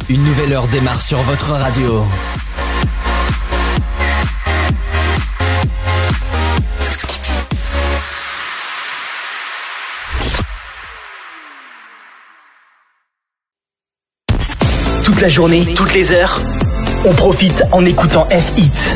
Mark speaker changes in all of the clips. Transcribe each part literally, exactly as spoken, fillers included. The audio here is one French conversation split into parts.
Speaker 1: Une nouvelle heure démarre sur votre radio.
Speaker 2: Toute la journée, toutes les heures, on profite en écoutant F-Hits.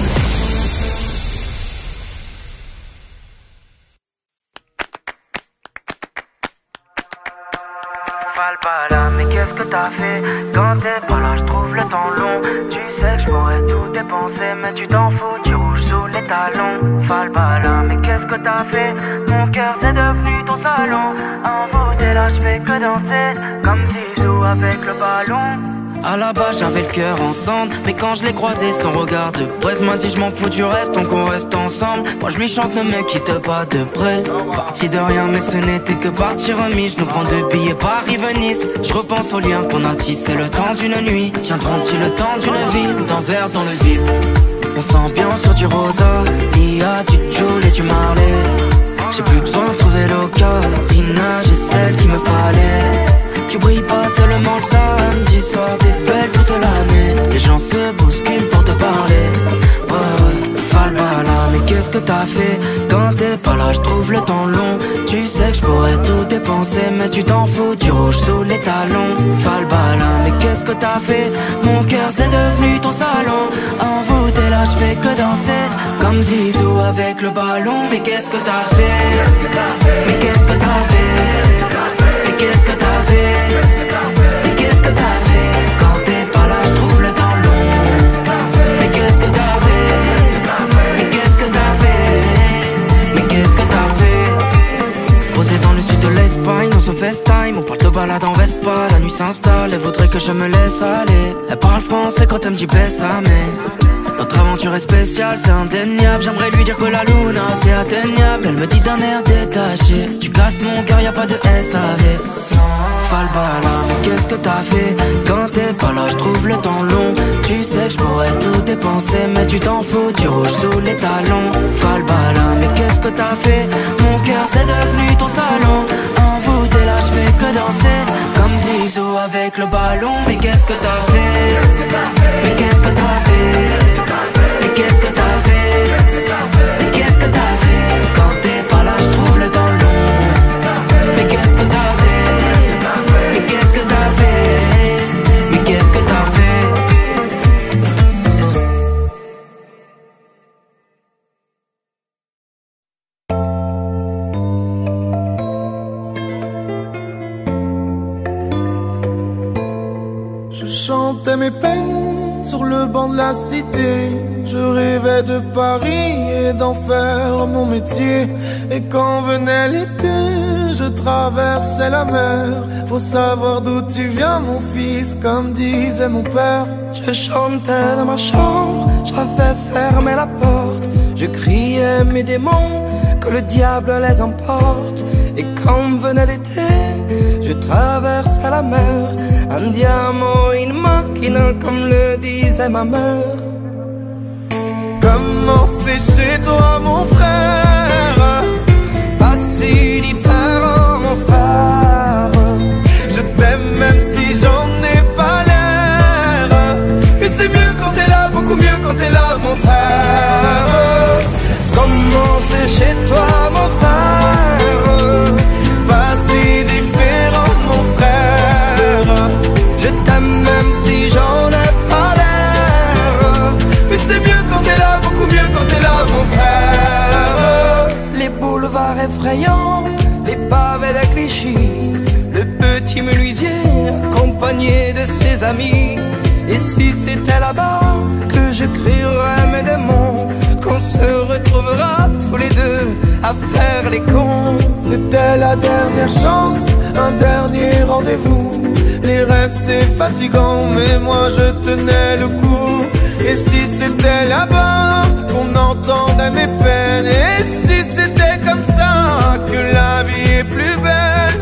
Speaker 3: Falbala, mais qu'est-ce que t'as fait? Quand t'es pas là, je trouve le temps long. Tu sais que je pourrais tout dépenser, mais tu t'en fous, tu rouges sous les talons. Falbala, mais qu'est-ce que t'as fait? Mon cœur c'est devenu ton salon. Envoûté là, je fais que danser, comme Zizou avec le ballon. À la base j'avais le cœur ensemble, mais quand je l'ai croisé son regard de presse m'a dit je m'en fous du reste, donc on reste ensemble. Moi je lui chante ne me quitte pas de près. Parti de rien mais ce n'était que partie remise. Je nous prends deux billets Paris-Venise. Je repense aux liens qu'on a tissé le temps d'une nuit. Viendront-ils le temps d'une vie, d'un verre dans le vide. On s'ambiance sur du rosa, il y a du Joule et du Marley. J'ai plus besoin de trouver l'ocarina, j'ai celle qu'il me fallait. Tu brilles pas seulement le samedi soir, t'es belle toute l'année. Les gens se bousculent pour te parler. Ouais, ouais, Falbala, mais qu'est-ce que t'as fait? Quand t'es pas là, je trouve le temps long. Tu sais que je pourrais tout dépenser, mais tu t'en fous, tu rouges sous les talons. Falbala, mais qu'est-ce que t'as fait? Mon cœur c'est devenu ton salon. Envoûté là, je fais que danser, comme Zizou avec le ballon. Mais qu'est-ce que t'as fait? Mais qu'est-ce que t'as fait? Qu'est-ce que t'as fait? Mais qu'est-ce que t'as fait? Quand t'es pas là, je trouve le temps long. Mais qu'est-ce que t'as fait? Mais qu'est-ce que t'as fait? Mais qu'est-ce que t'as fait? Posé dans le sud de l'Espagne, on se FaceTime, on parle de balade en Vespa. La nuit s'installe, elle voudrait que je me laisse aller. Elle parle français quand elle me dit baisse à mais notre aventure est spéciale, c'est indéniable. J'aimerais lui dire que la luna c'est atteignable. Elle me dit d'un air détaché, si tu casses mon cœur y'a pas de S A V. Falbala, mais qu'est-ce que t'as fait? Quand t'es pas là, je trouve le temps long. Tu sais que je pourrais tout dépenser, mais tu t'en fous, tu rouges sous les talons. Falbala, mais qu'est-ce que t'as fait? Mon cœur c'est devenu ton salon. Envoûté là, je fais que danser, comme Zizou avec le ballon. Mais qu'est-ce que t'as fait? Mais qu'est-ce que t'as fait? Mais qu'est-ce que t'as fait? Mais qu'est-ce que t'as fait? Quand t'es pas là, je trouve le temps long. Mais qu'est-ce que t'as fait? Mais qu'est-ce que t'as fait? Mais qu'est-ce que t'as fait?
Speaker 4: Je chantais mes peines sur le banc de la cité. Je rêvais de Paris et d'en faire mon métier. Et quand venait l'été, je traversais la mer. Faut savoir d'où tu viens mon fils, comme disait mon père.
Speaker 5: Je chantais dans ma chambre, j'avais fermé la porte. Je criais mes démons, que le diable les emporte. Et quand venait l'été, je traversais la mer. Un diamant, une machina, comme le disait ma mère.
Speaker 4: Comment c'est chez toi mon frère?
Speaker 5: Pas si différent mon frère.
Speaker 4: Je t'aime même si j'en ai pas l'air. Mais c'est mieux quand t'es là, beaucoup mieux quand t'es là mon frère.
Speaker 5: Comment c'est chez toi mon frère?
Speaker 4: Pas si différent mon frère.
Speaker 5: Je t'aime même si j'en ai pas l'air.
Speaker 4: Mais c'est mieux quand t'es là, beaucoup mieux quand t'es là mon frère.
Speaker 5: Les boulevards effrayants, les pavés de Clichy, le petit menuisier accompagné de ses amis. Et si c'était là-bas que je crierais mes démons, qu'on se retrouvera tous les deux à faire les cons.
Speaker 4: C'était la dernière chance, un dernier rendez-vous. Les rêves c'est fatigant, mais moi je tenais le coup. Et si c'était là-bas qu'on entendait mes peines? Et si c'était comme ça que la vie est plus belle?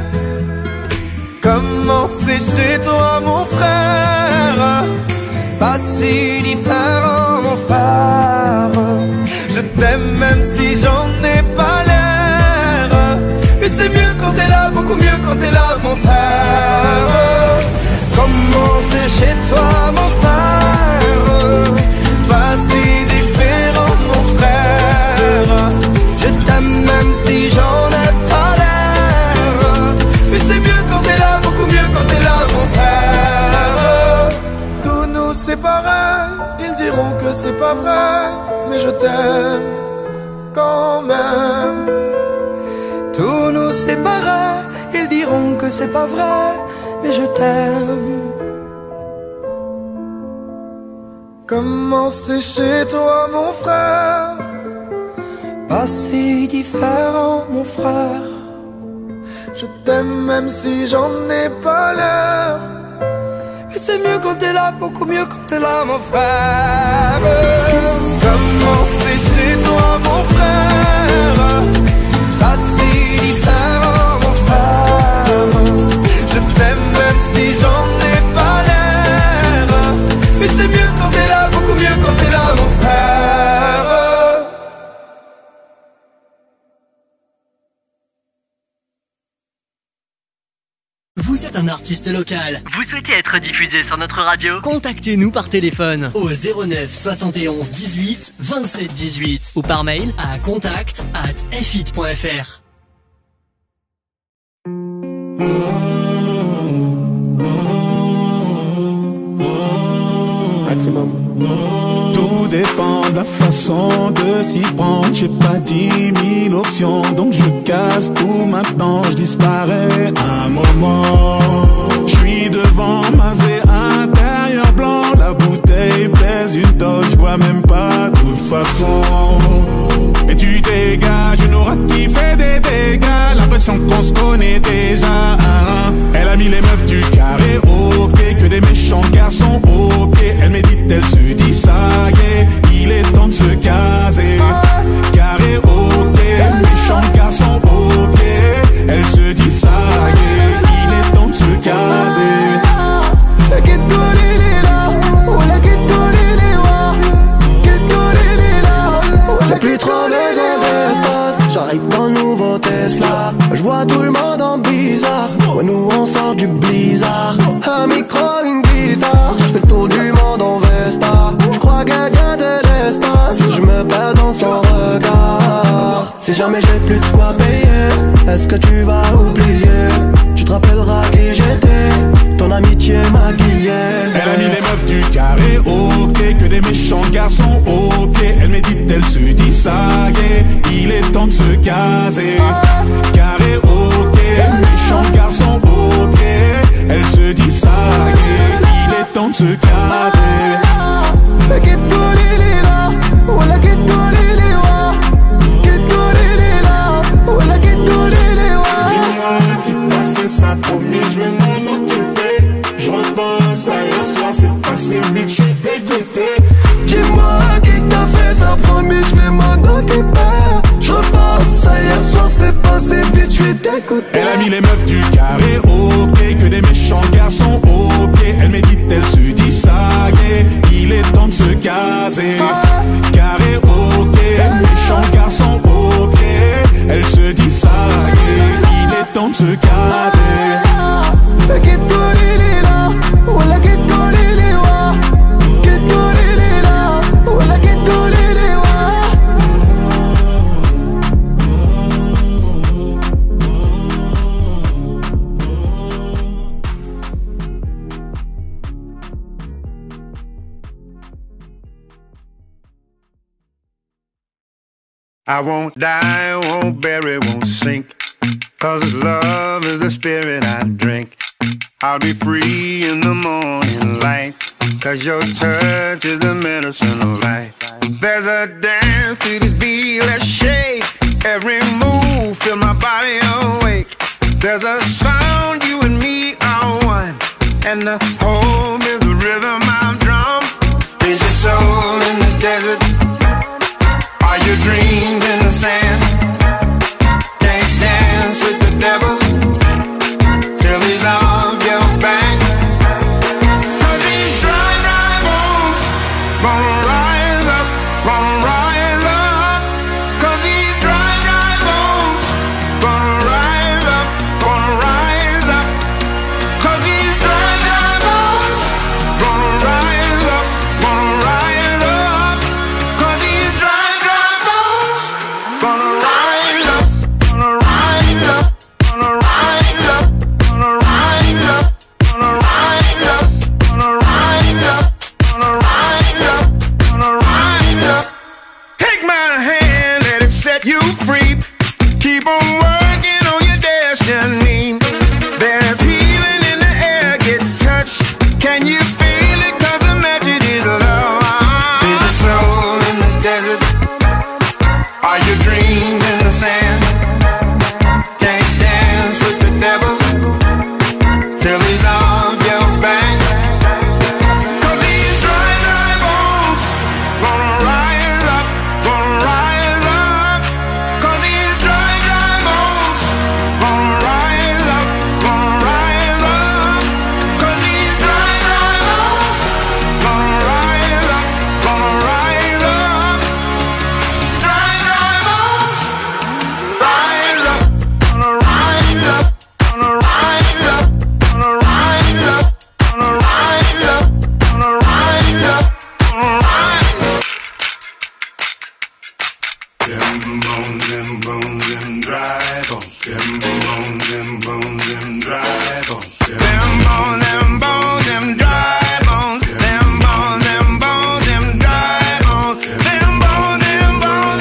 Speaker 4: Comment c'est chez toi mon frère?
Speaker 5: Pas si différent mon frère.
Speaker 4: Je t'aime même si j'en ai pas l'air. Mais c'est mieux quand t'es là, beaucoup mieux quand t'es là mon frère.
Speaker 5: Comme Comment c'est chez toi mon frère?
Speaker 4: Pas si différent mon frère.
Speaker 5: Je t'aime même si j'en ai pas l'air.
Speaker 4: Mais c'est mieux quand t'es là, beaucoup mieux quand t'es là mon frère. Tous nous c'est pareil, ils diront que c'est pas vrai, mais je t'aime quand même.
Speaker 5: Tous nous c'est pareil, ils diront que c'est pas vrai, mais je t'aime.
Speaker 4: Comment c'est chez toi mon frère?
Speaker 5: Pas si différent mon frère.
Speaker 4: Je t'aime même si j'en ai pas l'air.
Speaker 5: Mais c'est mieux quand t'es là, beaucoup mieux quand t'es là mon frère.
Speaker 4: Comment c'est chez toi mon frère?
Speaker 5: Pas si différent mon frère.
Speaker 4: Je t'aime même si j'en ai pas l'air. Mais c'est mieux quand t'es là, beaucoup mieux quand t'es là mon frère.
Speaker 1: Vous êtes un artiste local.
Speaker 6: Vous souhaitez être diffusé sur notre radio?
Speaker 1: Contactez-nous par téléphone au zéro neuf soixante et onze dix-huit vingt-sept dix-huit ou par mail à contact arobase f hit point f r.
Speaker 7: Tout dépend de la façon de s'y prendre. J'ai pas dix mille options, donc je casse tout maintenant. Je disparais un moment. Je suis devant Mazé intérieur blanc. La bouteille pèse une tonne, je vois même pas de toute façon. Et tu dégages une aura qui fait des dégâts. L'impression qu'on se connaît déjà. Elle a mis les meufs du carré au pied, que des méchants garçons au pied. Elle médite, elle se dit ça y est, il est temps de se caser. Carré au pied, méchants garçons au pied. Elle se dit ça y est, il est temps de se caser.
Speaker 5: J'ai plus trop besoin d'espace. J'arrive dans le nouveau Tesla. Je vois tout le monde en bizarre. Ouais, nous on sort du blizzard. Un micro, une guitare. Je fais le tour du monde en Vesta. Je crois qu'elle vient de l'espace. Je me perds dans son regard. Si jamais j'ai plus de quoi payer, est-ce que tu vas oublier? Tu te rappelleras qui j'étais, ton amitié maquillée.
Speaker 7: Elle a mis les meufs du carré au pied, que des méchants garçons au pied. Elle médite, elle se dit ça y est, il est temps de se caser. Carré au pied, méchants garçons au pied. Elle se dit ça y est, il est temps de se caser.
Speaker 8: Ça promis, je vais m'en occuper. Je repense à hier soir, c'est passé vite, je suis dégoûté.
Speaker 5: Dis-moi qui t'a fait ça, promis, je vais m'en occuper. Je repense à hier soir, c'est passé vite, je suis dégoûté.
Speaker 7: Elle a mis les meufs du carré au pied, que des méchants garçons au pied. Elle médite, elle se dit ça y est, il est temps de se caser. Carré au pied, méchants garçons au pied. Elle se dit ça y est, il est temps de se caser.
Speaker 9: I won't die, won't bury, won't sink. Cause His love is the spirit I drink. I'll be free in the morning light. Cause your touch is the medicine of life. There's a dance to this beat, let's shake. Every move, feel my body awake. There's a sound, you and me are one. And the home is the rhythm I've drum. Is your soul in the desert? Are your dreams in the sand? Can't dance with the devil till he's off your back. Cause these dry, dry bones gonna rise up, gonna rise up. Cause these dry, dry bones gonna rise up, gonna rise up. Cause these dry, dry bones bones. Them bones, them bones, them dry bones. Them bones, them bones, them dry bones. Them bones, them bones, them dry bones. Them bones, them bones,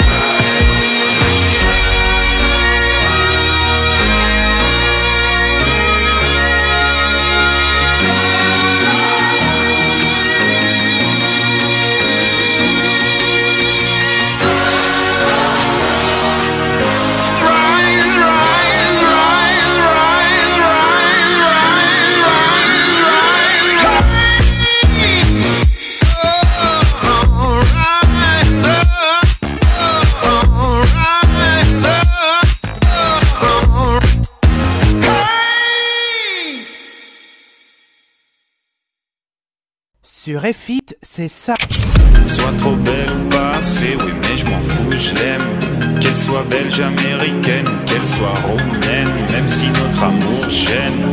Speaker 10: Sur F It, c'est ça.
Speaker 11: Soit trop belle ou pas assez, oui mais je m'en fous, je l'aime. Qu'elle soit belge, américaine, ou qu'elle soit roumaine, même si notre amour gêne.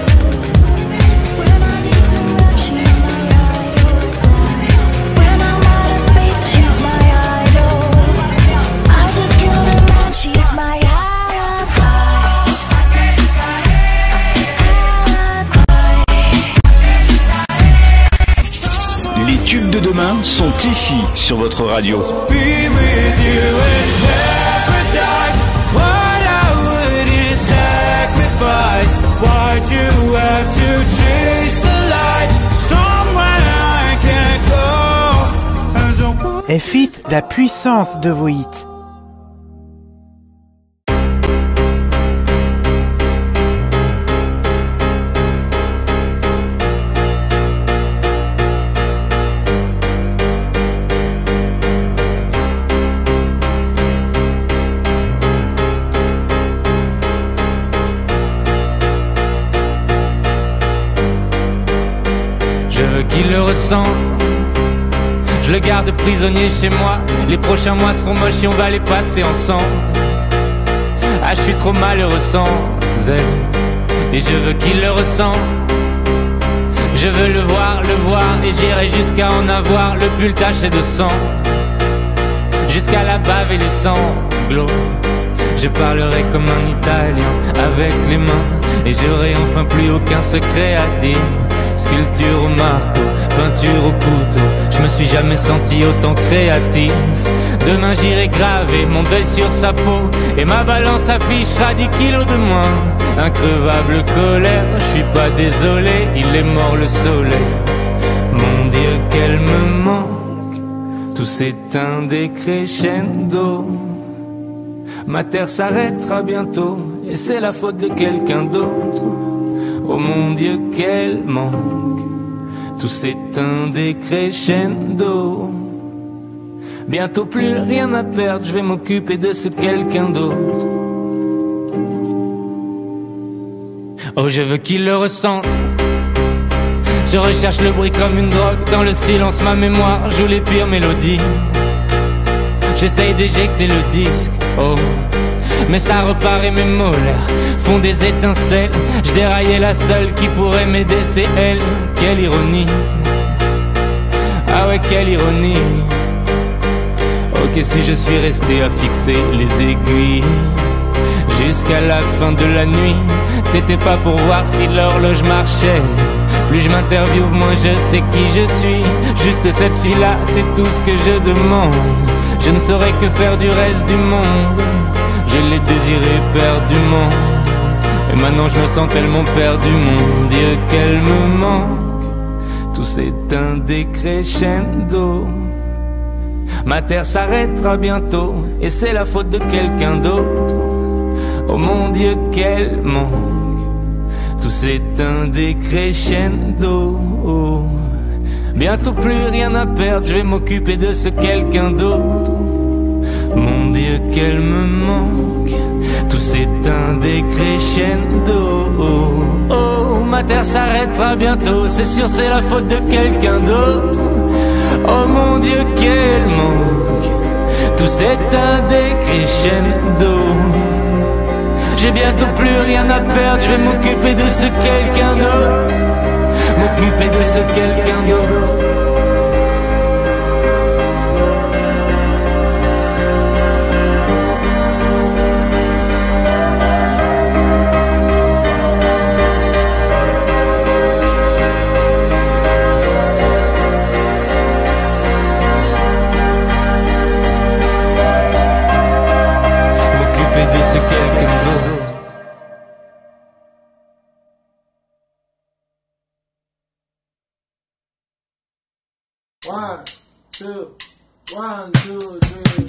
Speaker 2: Les tubes de demain sont ici sur votre radio.
Speaker 4: Be with you in paradise. What I wouldn't sacrifice. Why'd you have to chase the light somewhere I can't go?
Speaker 10: F It, la puissance de vos hits.
Speaker 12: Qu'il le ressente, je le garde prisonnier chez moi. Les prochains mois seront moches et on va les passer ensemble. Ah, je suis trop malheureux sans elle, et je veux qu'il le ressente. Je veux le voir, le voir, et j'irai jusqu'à en avoir le pull taché de sang, jusqu'à la bave et les sanglots. Je parlerai comme un Italien avec les mains, et j'aurai enfin plus aucun secret à dire. Sculpture au marteau, peinture au couteau, je me suis jamais senti autant créatif. Demain j'irai graver mon deuil sur sa peau, et ma balance affichera dix kilos de moins. Increvable colère, je suis pas désolé, il est mort le soleil. Mon Dieu qu'elle me manque, tout s'éteint des crescendo. Ma terre s'arrêtera bientôt, et c'est la faute de quelqu'un d'autre. Oh mon Dieu qu'elle manque, tout s'éteint des crescendo. Bientôt plus rien à perdre, je vais m'occuper de ce quelqu'un d'autre. Oh je veux qu'il le ressente. Je recherche le bruit comme une drogue, dans le silence ma mémoire joue les pires mélodies. J'essaye d'éjecter le disque, oh mais ça repart et mes molaires font des étincelles. Je déraillais la seule qui pourrait m'aider, c'est elle. Quelle ironie, ah ouais quelle ironie. Ok si je suis resté à fixer les aiguilles jusqu'à la fin de la nuit, c'était pas pour voir si l'horloge marchait. Plus je m'interviewe, moins je sais qui je suis. Juste cette fille-là, c'est tout ce que je demande. Je ne saurais que faire du reste du monde. Je l'ai désiré perdument, et maintenant je me sens tellement perdu. Mon Dieu qu'elle me manque, tout s'éteint des crescendo. Ma terre s'arrêtera bientôt, et c'est la faute de quelqu'un d'autre. Oh mon Dieu qu'elle manque, tout s'éteint des crescendo. Oh. Bientôt plus rien à perdre, je vais m'occuper de ce quelqu'un d'autre. Mon Dieu qu'elle me manque, tout s'éteint des crescendo. Oh, oh, ma terre s'arrêtera bientôt, c'est sûr c'est la faute de quelqu'un d'autre. Oh mon Dieu qu'elle manque, tout s'éteint des crescendo. J'ai bientôt plus rien à perdre, je vais m'occuper de ce quelqu'un d'autre. M'occuper de ce quelqu'un d'autre.
Speaker 13: two, one, two, three.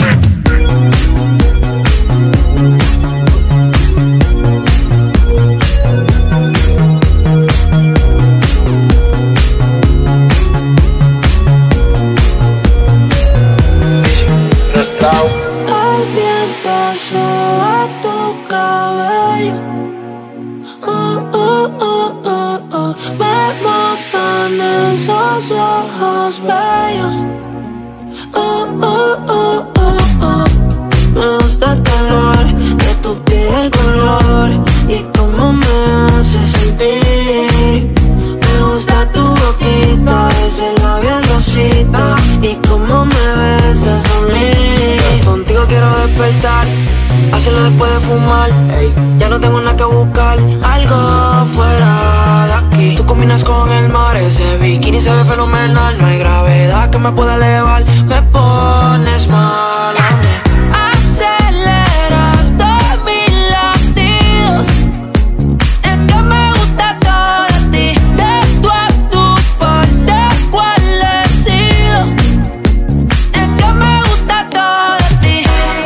Speaker 14: El viento soba tu cabello. Oh, oh, oh, oh, oh. Me matan esos ojos bellos. Oh, oh, oh, oh, oh. Me gusta el calor de tu piel, color y cómo me hace sentir. Me gusta tu boquita, ese labial rosita y cómo me besas a mí. Contigo quiero despertar, hacerlo después de fumar. Ya no tengo nada que buscar, algo fuera de aquí. Tú combinas con el mar, ese bikini se ve fenomenal. No hay gravedad que me pueda elevar, me pones mal a mí. Aceleras todos mis latidos, es que me gusta todo de ti. De tú a tú, por de cuál he sido, es que me gusta todo de ti.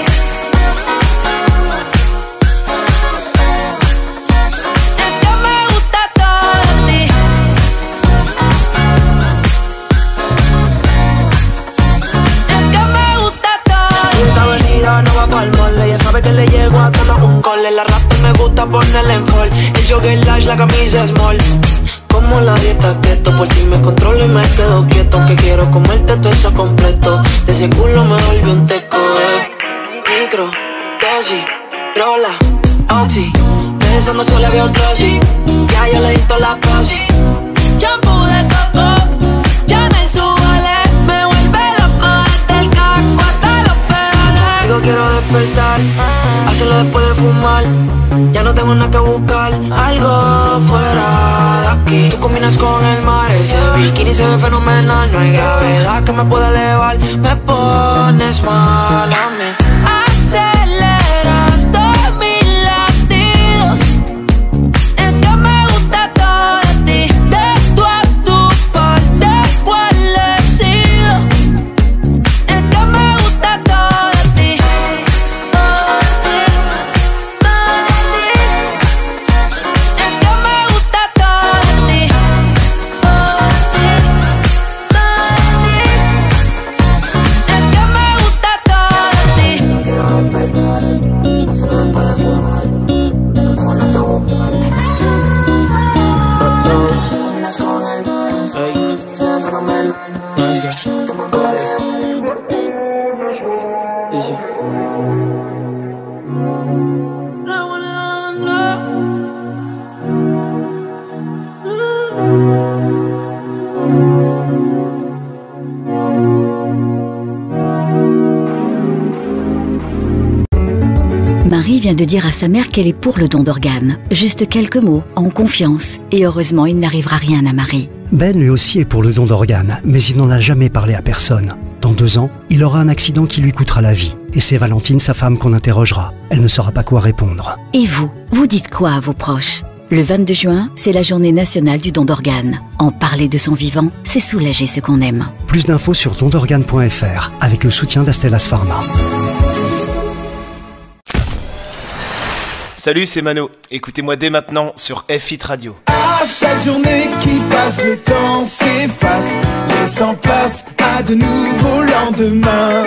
Speaker 14: Es que me gusta todo de ti. Es que me gusta todo. Quinta avenida no va pa'l mole, ella sabe que le llego a todo un cole. La rap me gusta ponerle en fall, el jogger large, la camisa small. Como la dieta keto, por ti me controlo y me quedo quieto. Aunque quiero comerte todo eso completo, de ese culo me volvió un teco, eh. Micro, dosis, rola, oxi, pensando solo veo glossy. Ya yo le di toda la posi. Shampoo de coco, ya me subale, me vuelve loco desde el casco hasta los pedales. Digo quiero despertar, hacerlo después de fumar. Ya no tengo nada que buscar, algo fuera de aquí. Tú combinas con el mar, ese bikini se ve fenomenal. No hay gravedad que me pueda elevar, me pones mal a mí. Aceleras todos mis latidos, es que me gusta todo de ti. De tú a tú, por de cuál he sido, es que me gusta todo de ti. Todo de ti, todo de ti. Es que me gusta todo de ti. Todo de ti, todo de ti. Es que me gusta todo de ti. No quiero despertar, solo después de fumar. No tengo nada que buscar. Combinas con el mar, se ve fenomenal. Como
Speaker 15: Marie vient de dire à sa mère qu'elle est pour le don d'organes. Juste quelques mots, en confiance. Et heureusement, il n'arrivera rien à Marie.
Speaker 16: Ben lui aussi est pour le don d'organes, mais il n'en a jamais parlé à personne. Dans deux ans, il aura un accident qui lui coûtera la vie. Et c'est Valentine, sa femme, qu'on interrogera. Elle ne saura pas quoi répondre.
Speaker 15: Et vous, vous dites quoi à vos proches? Le vingt-deux juin, c'est la journée nationale du don d'organes. En parler de son vivant, c'est soulager ce qu'on aime.
Speaker 16: Plus d'infos sur don d'organes point f r avec le soutien d'Astellas Pharma.
Speaker 17: Salut, c'est Mano. Écoutez-moi dès maintenant sur F I T Radio.
Speaker 4: À chaque journée qui passe, le temps s'efface, laissant place à de nouveaux lendemains.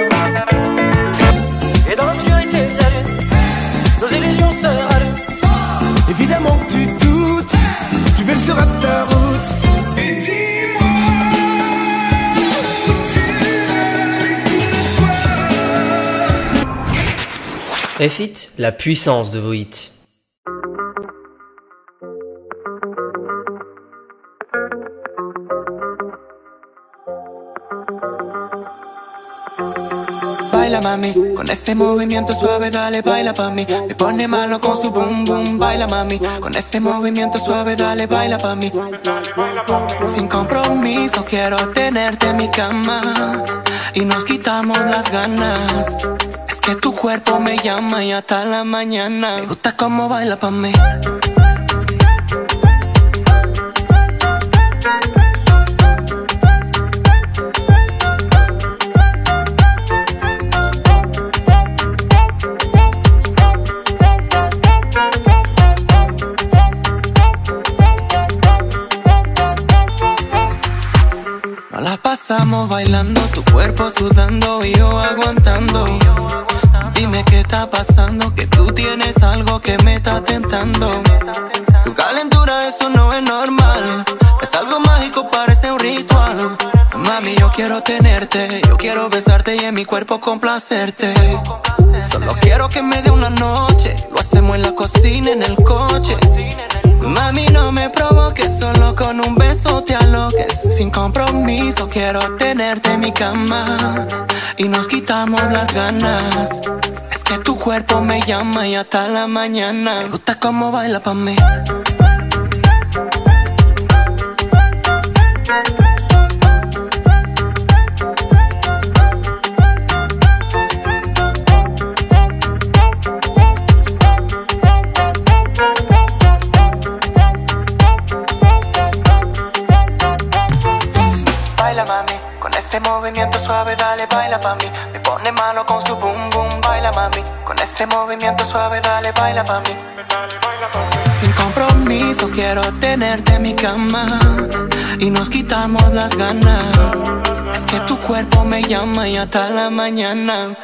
Speaker 18: Et dans l'obscurité de la lune, nos illusions se rallument.
Speaker 4: Évidemment que tu doutes, plus belle sera ta route. Et dis-moi, tu es pourquoi?
Speaker 19: F I T, la puissance de vos hits.
Speaker 5: Baila mami, con ese movimiento suave dale, baila pa' mí. Me pone malo con su boom boom, baila mami. Con ese movimiento suave dale, baila pa' mí. Sin compromiso quiero tenerte en mi cama y nos quitamos las ganas. Es que tu cuerpo me llama y hasta la mañana. Me gusta cómo baila pa' mí. estamos bailando, tu cuerpo sudando y yo aguantando. Dime qué está pasando, que tú tienes algo que me está tentando. Tu calentura, eso no es normal, es algo mágico, parece un ritual. Mami, yo quiero tenerte, yo quiero besarte y en mi cuerpo complacerte. Solo quiero que me dé una noche, lo hacemos en la cocina, en el coche. Mami, no me provoques, solo con un beso te aloques. Sin compromiso quiero tenerte en mi cama y nos quitamos las ganas. Es que tu cuerpo me llama y hasta la mañana. Me gusta cómo baila pa' mí. Baila mami, con ese movimiento suave dale, baila pa' mí. Me pone malo con su boom boom, baila mami. Con ese movimiento suave dale, baila pa' mí. Sin compromiso quiero tenerte en mi cama y nos quitamos las ganas. Es que tu cuerpo me llama y hasta la mañana.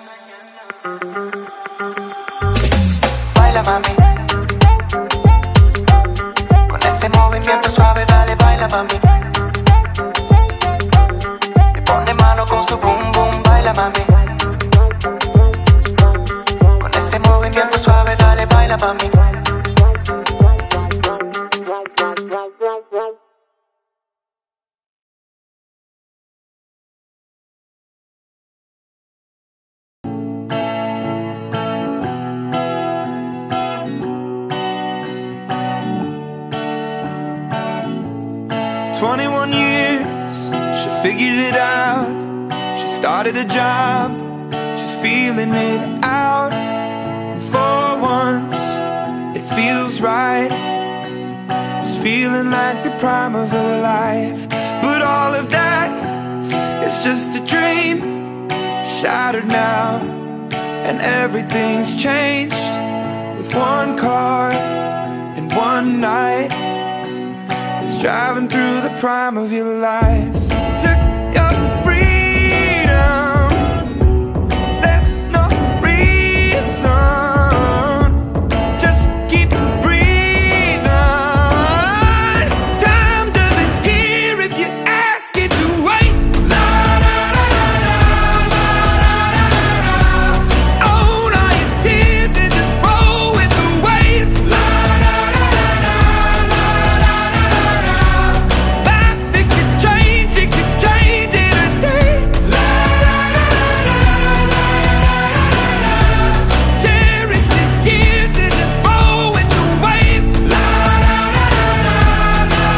Speaker 5: Baila mami, con ese movimiento suave dale, baila pa' mí. Pone malo con su boom boom, baila mami. Con ese movimiento suave dale, baila pa' mí.
Speaker 4: twenty-one years, she figured it out. She started a job, she's feeling it out. And for once, it feels right. It's feeling like the prime of her life. But all of that is just a dream, shattered now. And everything's changed with one car and one night. It's driving through the prime of your life. Took your freedom, there's no reason. Just keep breathing. Time doesn't hear if you ask it to wait. La, la, la, la, la, la, la. So own all your tears and just roll with the waves. La, la, la, la, la, la, la, la. Life, it could change, it could change in a day. La, la, la, la, la, la, la. So cherish the years and just roll with the waves. La, la, la, la, la,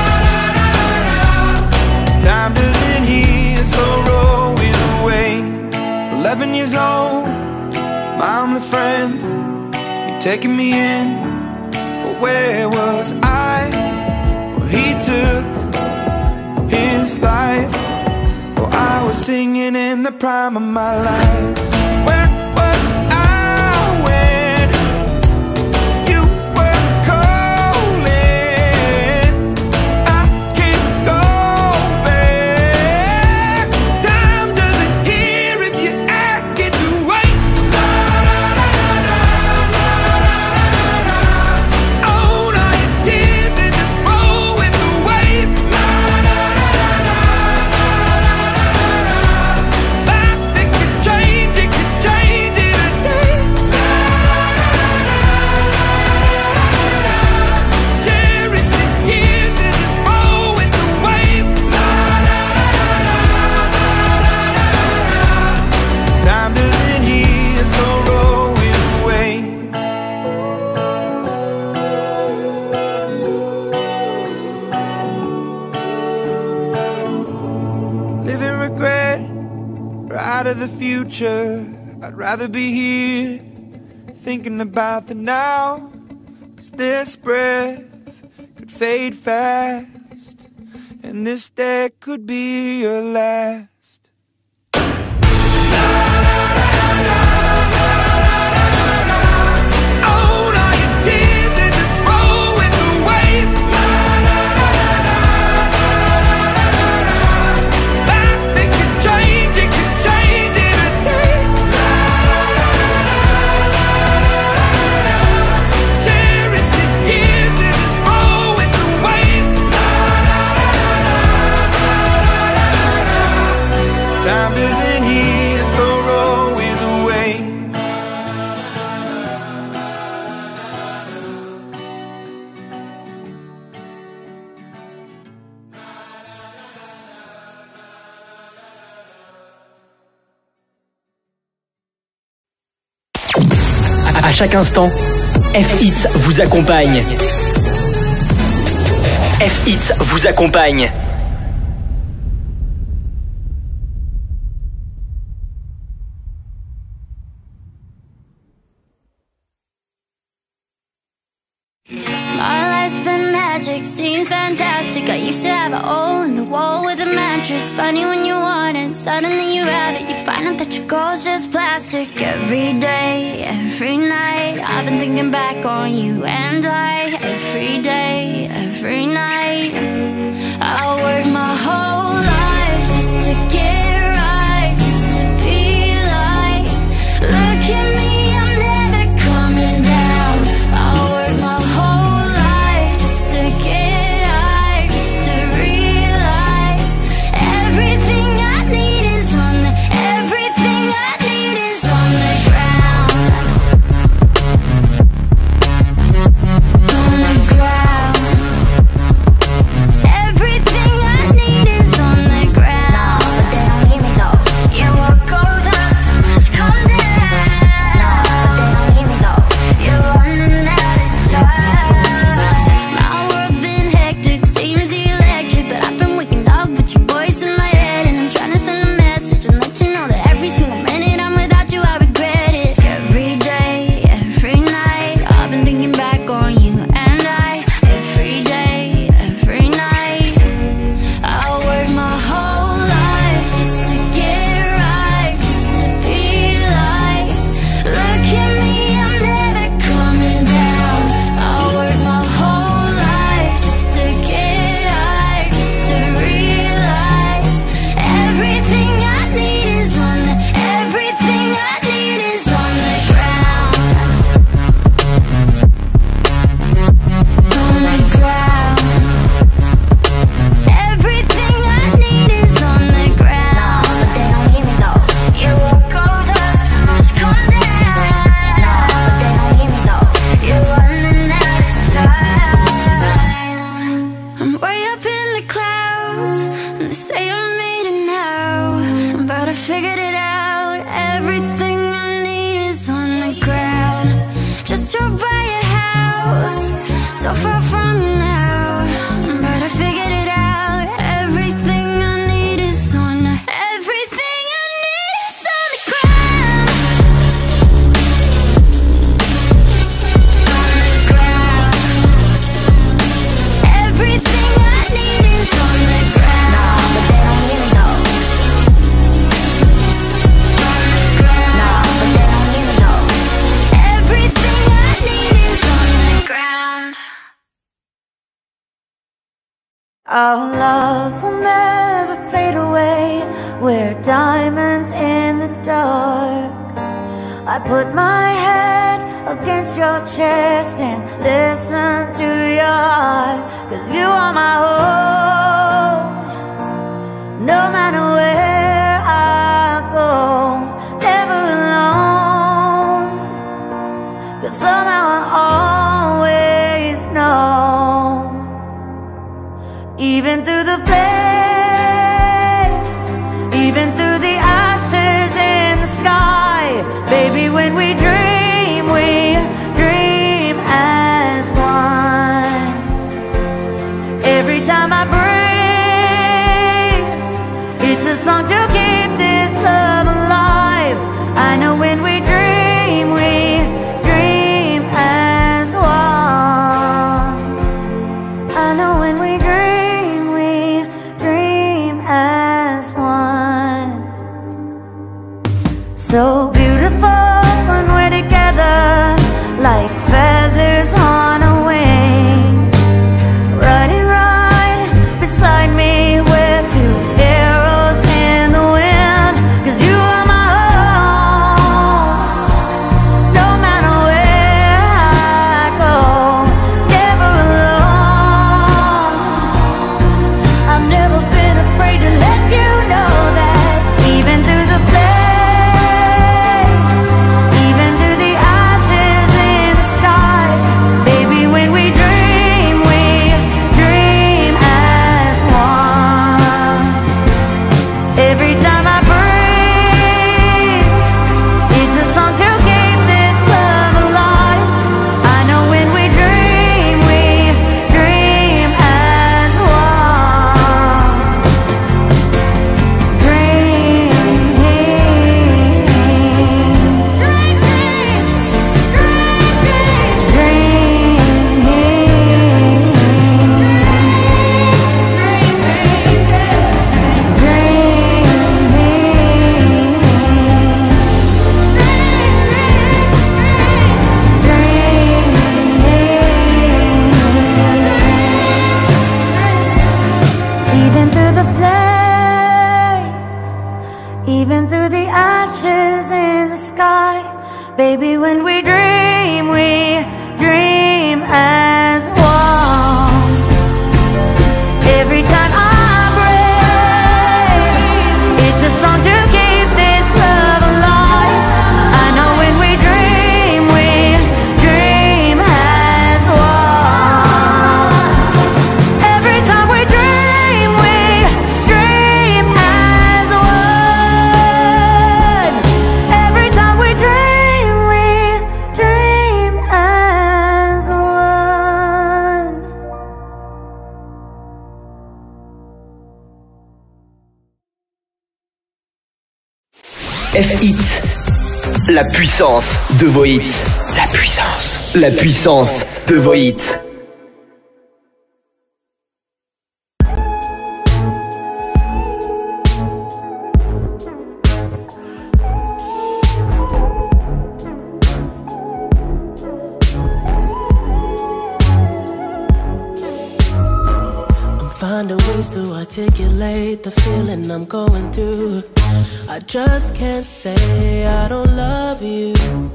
Speaker 4: la. Time doesn't heal, so roll with the waves. Eleven years old, my only friend, you taking me in, but where was I? Well, he took his life. Well, I was singing in the prime of my life. Where was I when you were calling? I can't go back. Time doesn't hear if you ask it to wait. La, la, la, la, la, la, la. So own all your tears and just roll with the waves. La, la, la, la, la, la, la. Life, it could change, it could change in a day. La, la, la, la, la. So cherish the years and just roll with the waves. La, la, la, la, la. Time doesn't heal, so roll with the waves. Living regret, right of the future. I'd rather be here, thinking about the now. Cause this breath could fade fast, and this day could be your last. Own all your tears and just roll with the waves. La, la, la, la, la, la, la. Life, it could
Speaker 2: À chaque instant, F-Hits vous accompagne. F-Hits vous accompagne.
Speaker 20: Seems fantastic. I used to have a hole in the wall with a mattress. Funny when you want it, suddenly you have it. You find out that your goal's just plastic. Every day, every night, I've been thinking back on you and I. Every day, every night, I work my whole life just to get right, just to be like, look at me, I'm never coming down. I work my whole life just to get
Speaker 21: Our love will never fade away. We're diamonds in the dark. I put my head against your chest and listen to your heart. 'Cause you are my home. No matter where I go, never alone. 'Cause somehow I always know. Even through the flames, even through the ashes in the sky, baby, when we dream, we dream as one. Every time I breathe, it's a song to keep this love alive. I know when we dream, we dream as one. I know when we dream as one.
Speaker 2: F-Hit. La puissance de vos hits. La puissance. La puissance de vos hits.
Speaker 3: Finding ways to articulate the feeling I'm going through. I just can't say I don't love you,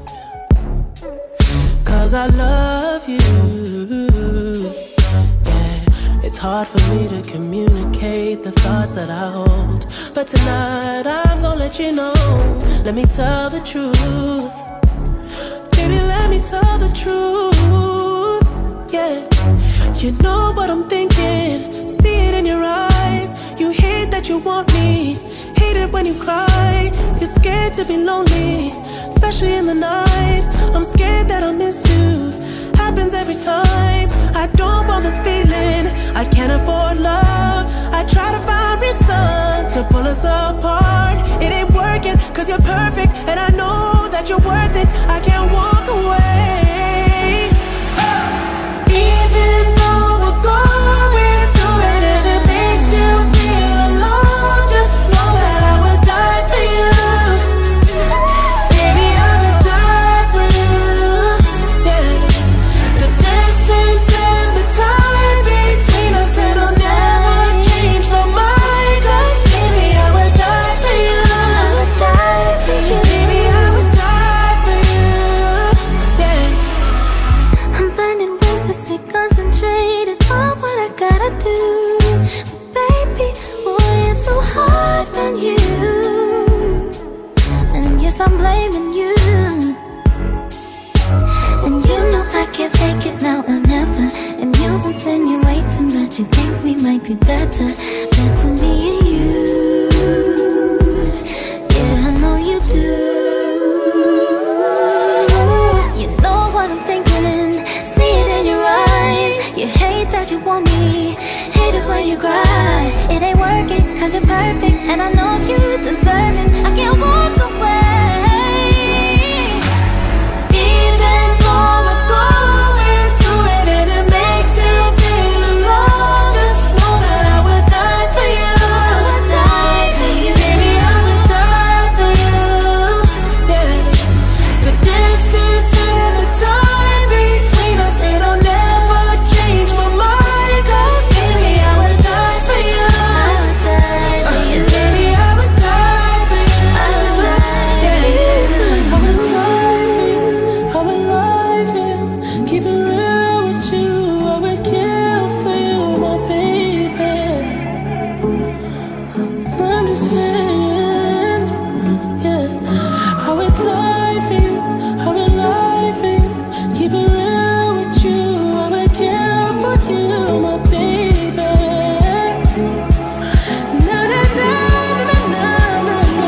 Speaker 3: 'cause I love you. Yeah, it's hard for me to communicate the thoughts that I hold, but tonight I'm gonna let you know. Let me tell the truth. Baby, let me tell the truth. Yeah, you know what I'm thinking. See it in your eyes. You hate that you want me. Hate it when you cry. You're scared to be lonely, especially in the night. I'm scared that I'll miss you. Happens every time. I don't want this feeling. I can't afford love. I try to find reason to pull us apart. It ain't working, 'cause you're perfect, and I know that you're worth it. I can't walk away. Even though we're going through it and it makes you feel alone, just know that I would die for you. Baby, I would die for you. Yeah. The distance and the time between us, it'll never change my mind. 'Cause baby, I would die for you. I would die for you. Baby, I would die for you. Yeah.
Speaker 20: I'm finding ways to stay concentrated on what I gotta do. Baby, boy, it's so hard on you. And yes, I'm blaming you. And you know I can't take it now or never. And you insinuating that you think we might be better. Better me and you. Yeah, I know you do. You know what I'm thinking. See it in your eyes. You hate that you want me. Hate it when you cry. It ain't working, 'cause you're perfect, and I know you deserve it. I can't walk away. Even though we're going through it and it makes you feel alone, just know that I would die for you. I would die for you. Baby, I would die for you. Yeah. The distance and the time between us, it'll never change my mind. 'Cause baby, I would die for you. I would die for you. Baby, I would die for you. I would die for you. I would die for you. I would lie for you. Keep it real with you. I would kill for you, my baby. I'm just saying, yeah. I would die for you. I would lie for you. Keep it real with you. I would kill for you, my baby. Na na na na na na na.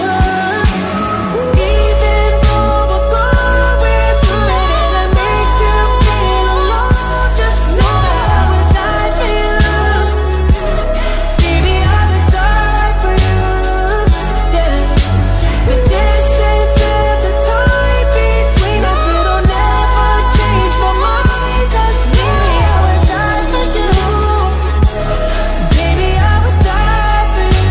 Speaker 20: Even though we're going through it and it makes you feel alone, just know that I would die for you. Baby, I would die for you. Yeah. The distance and the time between us, it'll never change my mind. 'Cause baby, I would die for you. Baby, I would die for you.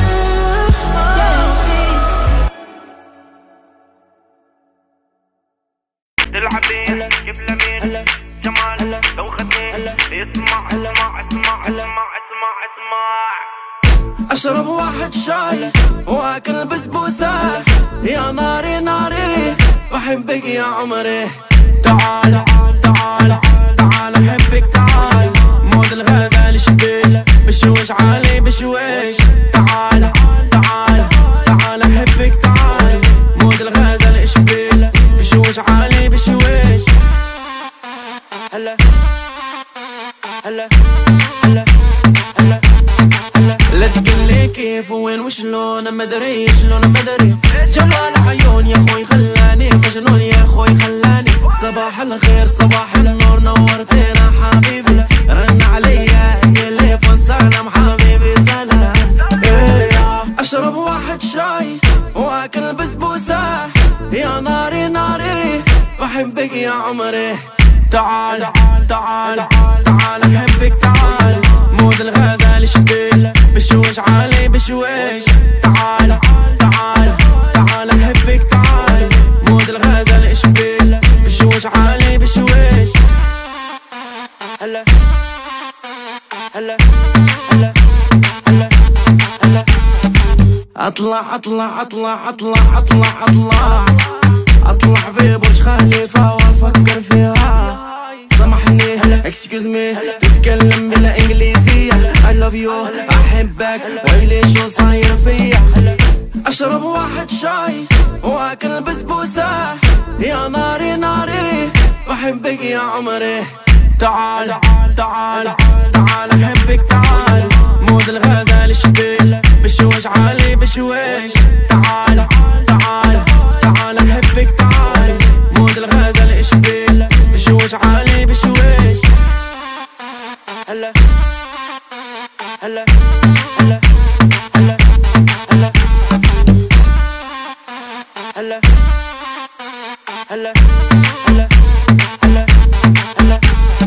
Speaker 22: تلعبين يبلى مين جمال لو خدين اسمع اسمع اسمع اسمع اسمع اسمع.
Speaker 4: اشرب واحد شاي واكل بسبوسة. يا ناري ناري بحبك يا عمري. تعال تعال تعال احبك تعال. مود الغزال شبيل بشوش عالي بشويش. تعال تعال تعال احبك تعال. مود الغزال شبيل بشوش عالي بشويش. هلا هلا هلا هلا هلا. لا تقلي كيف وين وشلون مدري شلون مدري. جمال عيون يا اخوي خلاني مجنون يا اخوي خلاني. صباح الخير صباح النور نورتينا حبيبي. رن عليا تليفون سلام حبيبي سلام. اشرب واحد شاي واكل بسبوسة. بحبك يا عمري تعال تعال تعال بحبك تعال مود الغزال شبيل بشوش علي بشويش تعال تعال تعال بحبك تعال مود الغزال شبيل بشوش علي بشويش هلا هلا هلا هلا هلا اطلع اطلع اطلع اطلع اطلع اطلع اطلع في برج خليفة وافكر فيها سامحني اكسكيوز مي تتكلم بالانجليزية I love you احبك ويلي شو صاير فيا اشرب واحد شاي واكل بسبوسة يا ناري ناري بحبك يا عمري تعال تعال تعال بحبك تعال مود الغزال شبيل بشوش علي بشويش تعال تعال تعال بحبك تعال مود الغزال شبيل بشوش علي بشويش هلا هلا هلا هلا هلا هلا هلا هلا هلا هلا.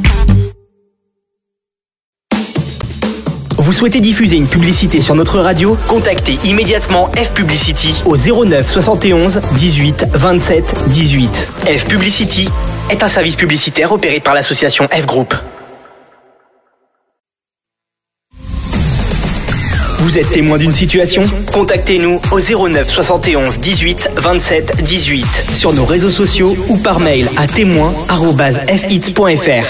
Speaker 2: Vous souhaitez diffuser une publicité sur notre radio? Contactez immédiatement F Publicity au zéro neuf soixante et onze dix-huit vingt-sept dix-huit. F Publicity est un service publicitaire opéré par l'association F Group. Vous êtes témoin d'une situation? Contactez-nous au zéro neuf soixante et onze dix-huit vingt-sept dix-huit sur nos réseaux sociaux ou par mail à témoin arobase f hits point f r.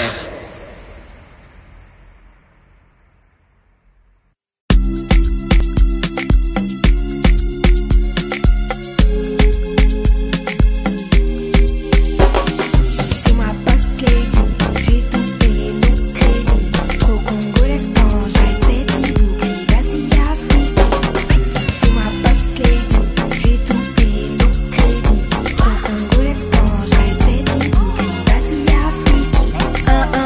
Speaker 21: Uh-uh.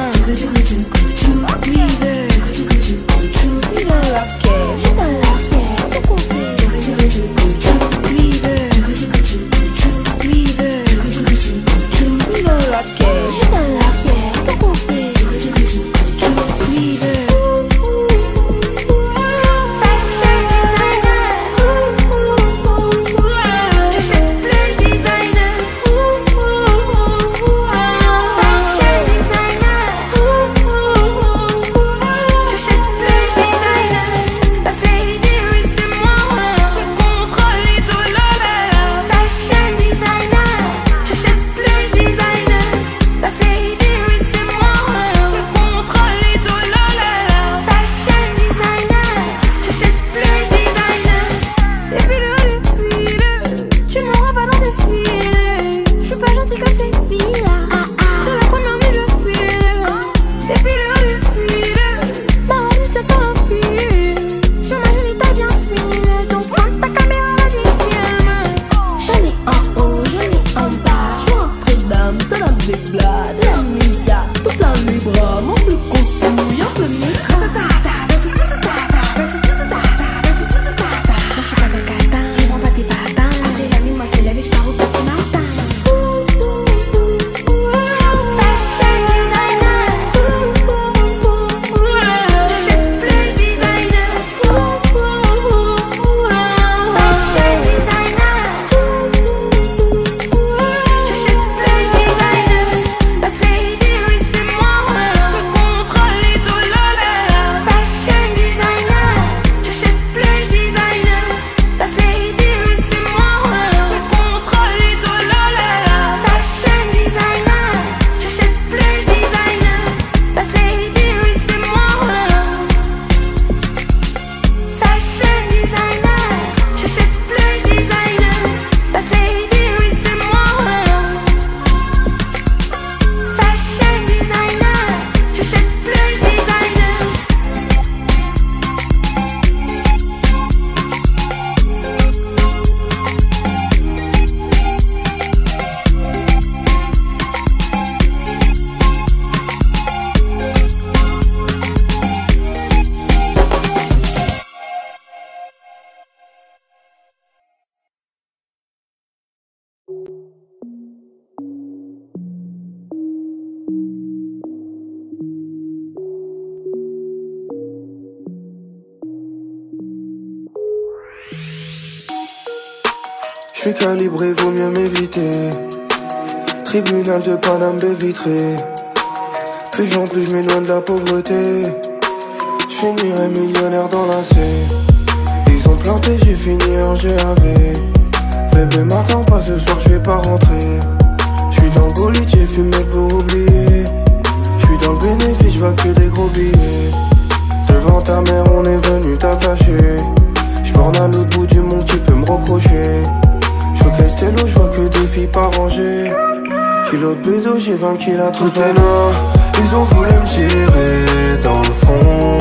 Speaker 4: J'suis calibré, vaut mieux m'éviter. Tribunal de Paname baie vitrée. Plus j'en plus j'm'éloigne de la pauvreté. J'finirai millionnaire dans la C. Ils ont planté, j'ai fini en G A V. Bébé m'attends pas ce soir, j'vais pas rentrer. J'suis dans le bolide, j'ai fumé pour oublier. J'suis dans le bénéfice, j'vois que des gros billets. Devant ta mère, on est venu t'attacher. J'borne à l'autre bout du monde, qui peut me reprocher. J'focus télo, j'vois que des filles pas rangées. Kilo de bédo, j'ai vingt kilos, tout est noir. Ils ont voulu me tirer dans le fond.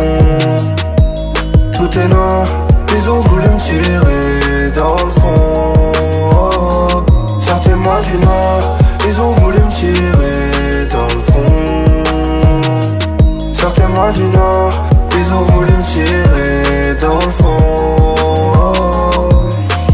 Speaker 4: Tout est noir. Ils ont voulu me tirer dans le fond. Oh, sortez-moi du nord. Ils ont voulu me tirer dans le fond. Sortez-moi du nord. Ils ont voulu me tirer dans le fond. Oh.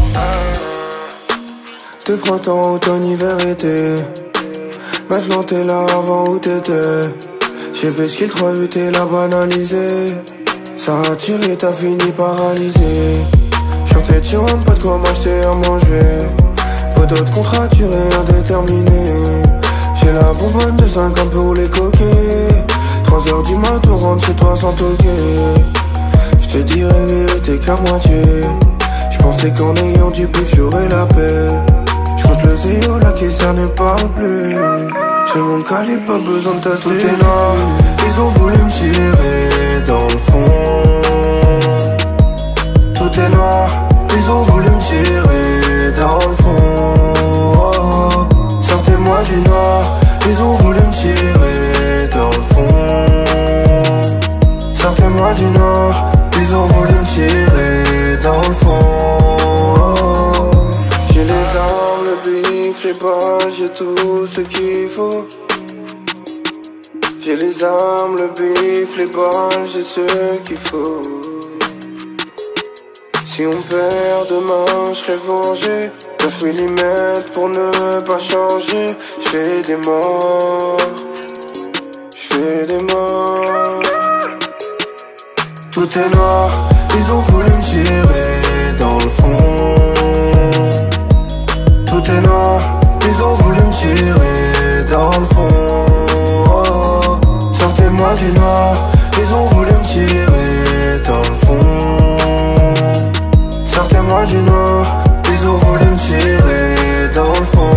Speaker 4: De printemps, automne, hiver, été. Maintenant t'es là, avant où t'étais. J'ai fait ce qu'il croyait, t'es la banalisé. Ça a tiré, t'as fini paralysé. Sur tes tirants, pas de quoi m'acheter à manger. Pas d'autres contracturés, indéterminés. J'ai la bonbonne de cinquante pour les coquets. Trois heures du mat, on rentre chez toi sans toquer. J'te dirais vérité qu'à moitié. J'pensais qu'en ayant du pif y'aurait la paix. J'compte le zéro, la caissière ne parle plus. J'ai mon calé, pas besoin de tasser. Tout est noir, ils ont voulu me tirer dans le fond. Tout est noir, ils ont voulu me tirer dans le fond. Oh, sortez-moi du noir, ils ont voulu me tirer dans le fond. Sortez-moi du nord, ils ont voulu me tirer dans le fond. Oh, j'ai les armes, le bif, les balles, j'ai tout ce qu'il faut. J'ai les armes, le bif, les balles, j'ai ce qu'il faut. Si on perd demain, j'serai vengé. neuf millimètres pour ne pas changer. J'fais des morts, j'fais des morts. Tout est noir, ils ont voulu me tirer dans le fond. Tout est noir, ils ont voulu me tirer dans le fond. Oh, sortez-moi du noir, ils ont voulu me tirer dans le fond. Sortez-moi du noir, ils ont voulu me tirer dans le fond.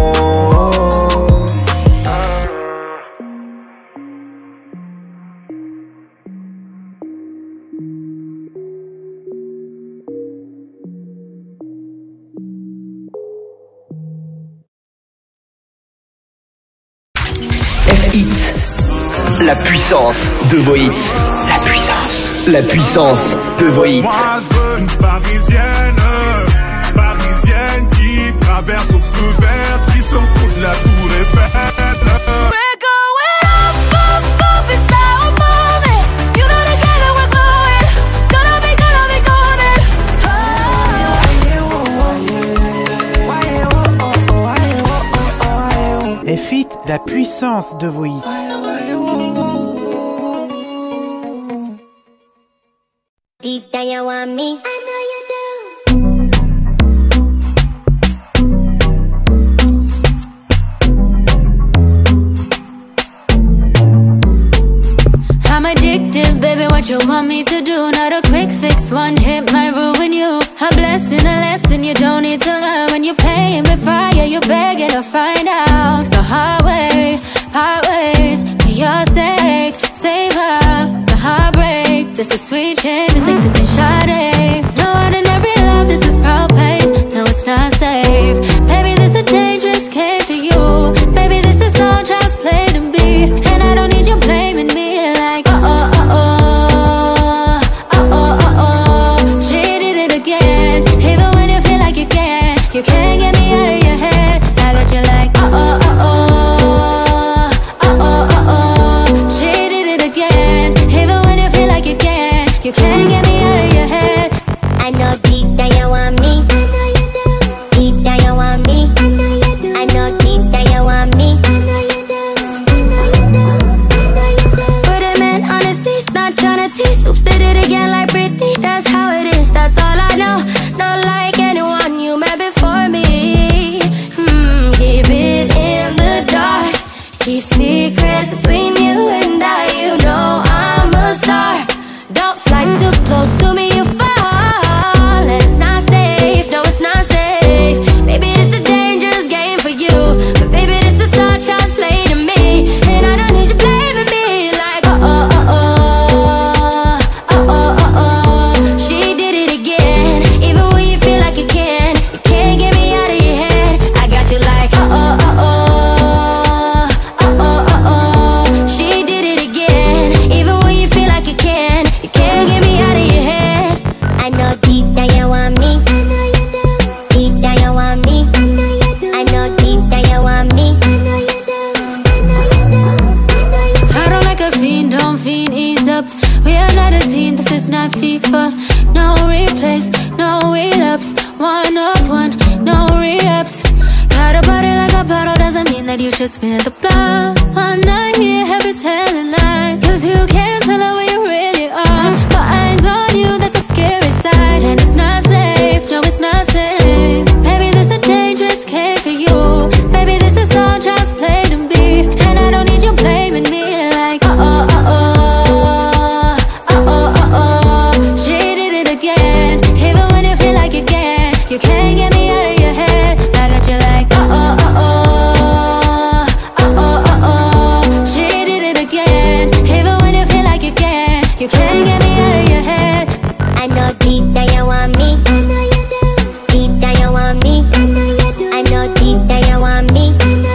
Speaker 2: F-Hits, la puissance de vos hits. La puissance, la puissance de vos hits.
Speaker 7: Moi je veux une parisienne, parisienne qui traverse au feu vert, qui s'en fout de la tour Eiffel.
Speaker 21: We're going up, up, up, it's our moment. You know together we're going. Gonna be, gonna be golden.
Speaker 10: F-Hits, la puissance de vos hits.
Speaker 20: Deep down you want me, I know you do.
Speaker 21: I'm addictive, baby, what you want me to do? Not a quick fix, one hit might ruin you. A blessing, a lesson you don't need to learn. When you're paying with fire, you're begging to find out the hard way, part ways, for your sake. Savor the heartbreak. This is sweet chin, this like this in Sade. No ordinary love, this is propane. No, it's not safe. Baby, this is a dangerous game for you. Baby, this is all child's play to me. And I don't need you blaming me like, uh oh, uh oh, uh oh, uh oh. She did it again. Even when you feel like you can't, you can't get me out of your head. I got you like, uh oh, uh oh. You can't get me out of your head.
Speaker 20: I know deep down you want me, I know you do. Deep down you want
Speaker 21: dance between you and I. You know I'm a star. Don't fly too close to me, you fall. And it's not safe, no it's not safe. Maybe it's a dangerous game for you, but baby this is our chance play to me. And I don't need you blaming me like oh oh oh oh, oh oh oh oh. She did it again, even when you feel like you can. You can't get me out of your head. I got you like oh oh oh oh, oh oh oh oh. She did it again, even when you feel like you can. You can't get me out of your head.
Speaker 1: I know deep down you want me. Deep down you want me. I know deep down you want me.
Speaker 21: I don't like a fiend, don't fiend, ease up. We are not a team, this is not FIFA. No replays, no relapse. One of one, no re-ups. Got a body like a bottle, doesn't mean that you should spin the block. One night here, happy telling lies. Cause you can't tell her where you really are. My eyes on you, that's a scary sight. And it's not safe, no it's not safe. Baby, this a dangerous game for you. Baby, this is all just play to be. And I don't need you blaming me like oh oh oh oh, oh oh oh oh. She did it again, even when you feel like you can. You can't get me out of your head. I got you like oh oh oh oh, oh oh oh oh. She did it again, even when you feel like you can. You can't get me out of your head.
Speaker 1: I know deep down you want me. Deep down you want me. I know deep down you want me.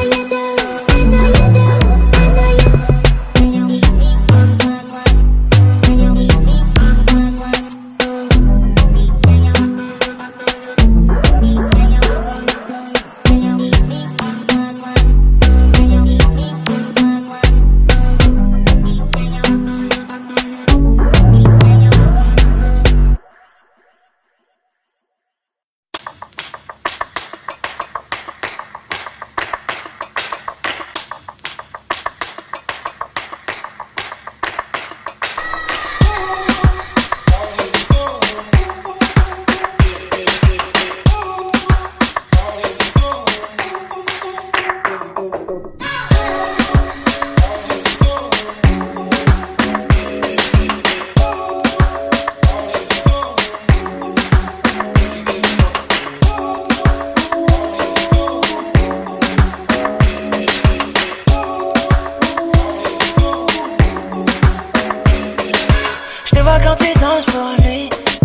Speaker 3: Je te vois quand tu danses pour lui.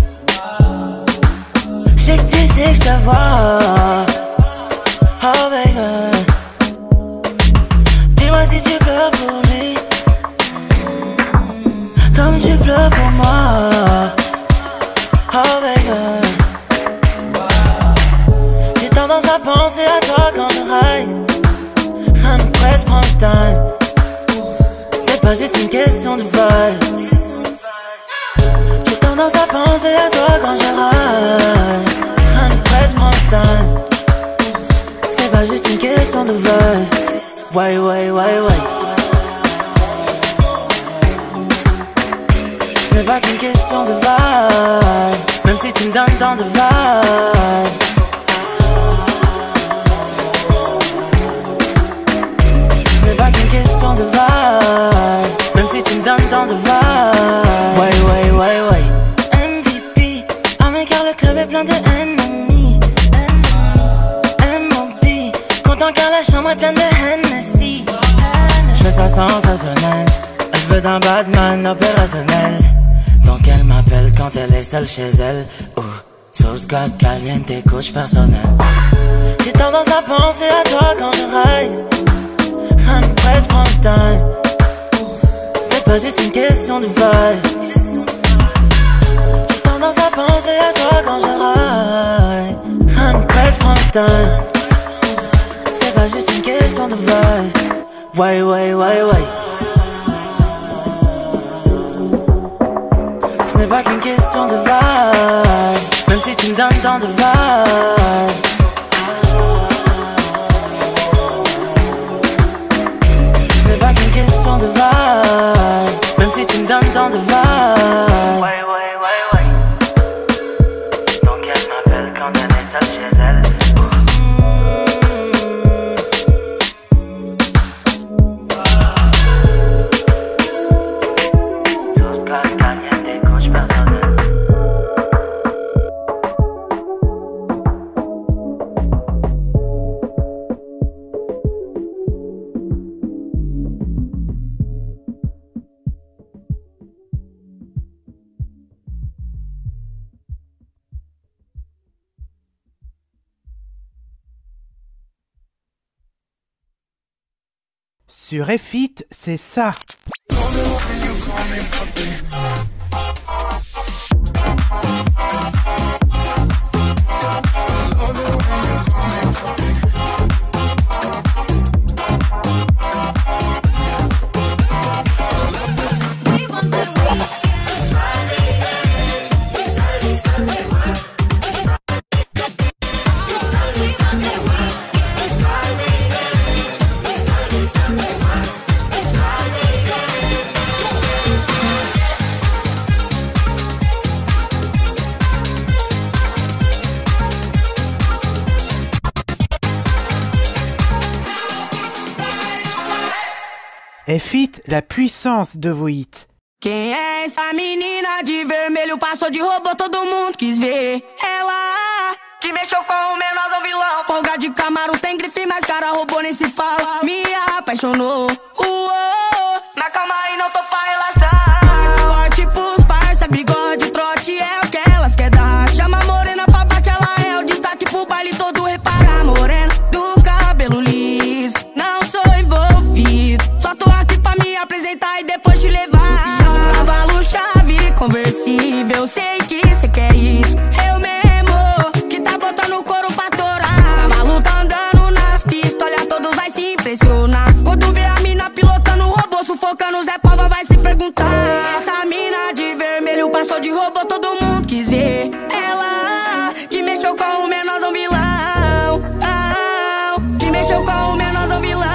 Speaker 3: Je sais que tu sais que je te vois. Oh baby, dis-moi si tu pleures pour lui, comme tu pleures pour moi. Oh baby, j'ai tendance à penser à toi quand je ride. Rien ne presse, prends le time. C'est pas juste une question de vol. J'ai tendance à penser à toi quand je ride. Rien ne presse, prends le time. C'est pas juste une question de vol. Ouais, ouais, ouais, ouais. Ce n'est pas qu'une question de vibe, même si tu me donnes tant de vibe. Ce n'est pas qu'une question de vibe, même si tu me donnes tant de vibe. Ouais, ouais, ouais, ouais. M V P, ah mais car le club est plein de ennemis. M O P, content car la chambre est pleine de Hennessy. Je fais ça sensationnel, elle veut d'un Batman opérationnel. Donc elle m'appelle quand elle est seule chez elle. Ouh, sauce God caliente, coach personnel. J'ai tendance à penser à toi quand je ride. Rien ne presse, prends le time. C'est pas juste une question de vibe. J'ai tendance à penser à toi quand je ride. Rien ne presse, prends le time. C'est pas juste une question de vibe. Ouais, ouais, ouais, ouais. Ce n'est pas qu'une question de vibe, même si tu me donnes tant de vibe. Ce n'est pas qu'une question de vibe, même si tu me donnes tant de vibe. Ouais, ouais, ouais, ouais. Donc elle m'appelle quand elle est seule chez elle.
Speaker 10: Sur F H I T, c'est ça. F H I T, la puissance de vos hits.
Speaker 14: Quem é essa menina de vermelho? Passou de robô, todo mundo quis ver. Ela que mexeu com o menorzão vilão. Folga de Camaro, tem grife, mas cara robô nem se fala. Me apaixonou, uou. Na calma aí, não tô pra relação. Forte pros parça, bigode, trote é o que elas quer dar. Chama a morena pra bate, ela é o destaque pro baile todo. Repara, morena do cabelo liso. Não sou envolvido, só tô aqui pra me apresentar e depois te levar. Cavalo, chave, conversível, sei que cê quer isso. Eu mesmo, que tá botando o couro pra torar. Cavalo tá andando nas pistas, olha, todos vai se impressionar. Quando vê a mina pilotando o robô, sufocando, Zé Pava vai se perguntar. Essa mina de vermelho passou de robô, todo mundo quis ver. Ela que mexeu com o menorzão vilão, ah, que mexeu com o menorzão vilão.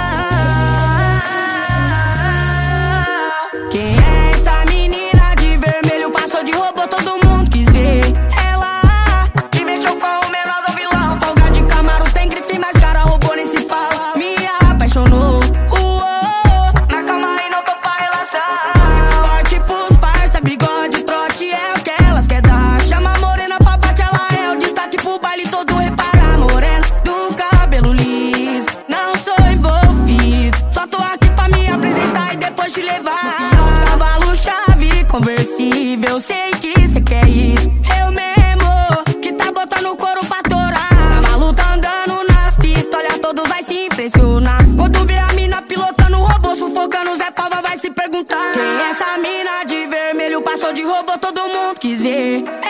Speaker 14: Quem é essa menina de vermelho? Passou de robô, todo mundo quis ver. Ela que mexeu com o menorzão vilão. Folga de Camaro, tem grife, mas cara robô nem se fala. Me apaixonou, uou. Na calma aí, não tô pra relação. Forte pros parça, bigode, trote é o que elas quer dar. Chama a morena pra bate, ela é o destaque pro baile todo. Repara, morena do cabelo liso. Não sou envolvido, só tô aqui pra me apresentar e depois te levar. Cavalo, chave, conversível, sei que cê quer isso. Eu mesmo, que tá botando o couro pra torar. Cavalo tá andando nas pistas, olha, todos vai se impressionar. Quando vê a mina pilotando o robô, sufocando, Zé Pava vai se perguntar. Quem é essa mina de vermelho? Passou de robô, todo mundo quis ver.